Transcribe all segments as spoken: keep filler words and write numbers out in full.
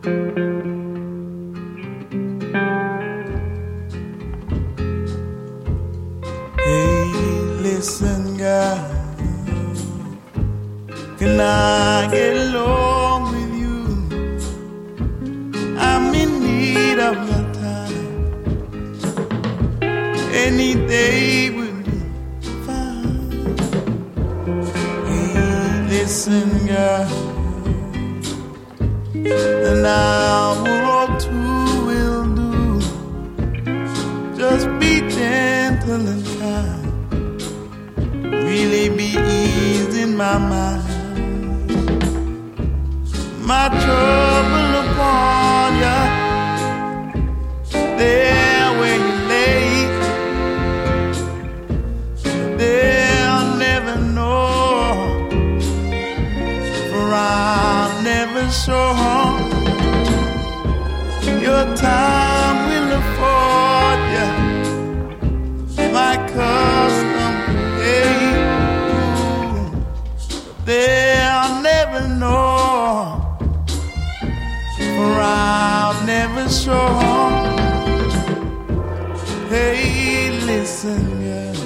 Hey, listen, girl, can I get along with you? I'm in need of your time. Any day will be fine. Hey, listen, girl, an hour or two will do. Just be gentle and kind, really be easing my mind. My trouble upon ya, there where you lay. They'll never know, for I'll never show. Your time will afford ya my custom pay. They'll never know, for I'll never show. Hey, listen, girl,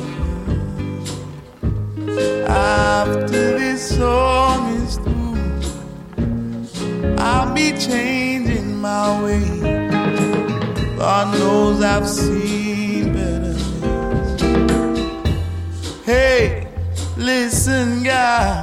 after this song is through, I'll be changing my way. God knows I've seen better days. Hey, listen, God,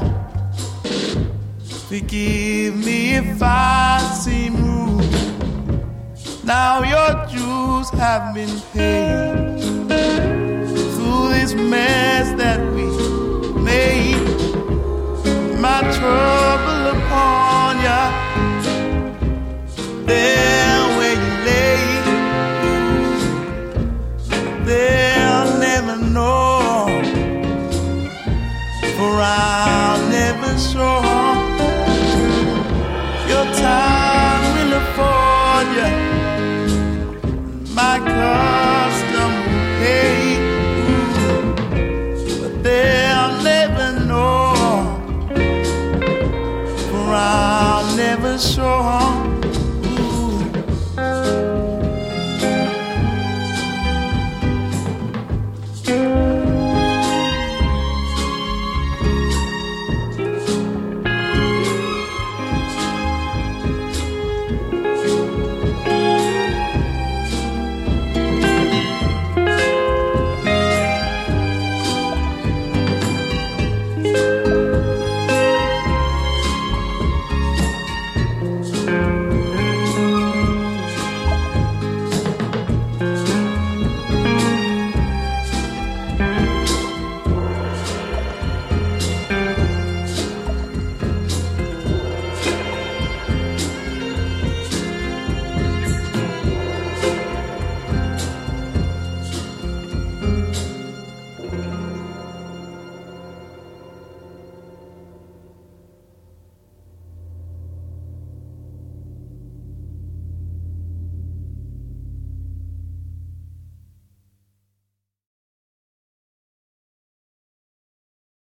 forgive me if I seem rude. Now your dues have been paid through this mess that we made. My trouble upon ya, there where you lay. They'll never know, for I'll never show. Your time will afford ya my custom pay. But they'll never know, for I'll never show.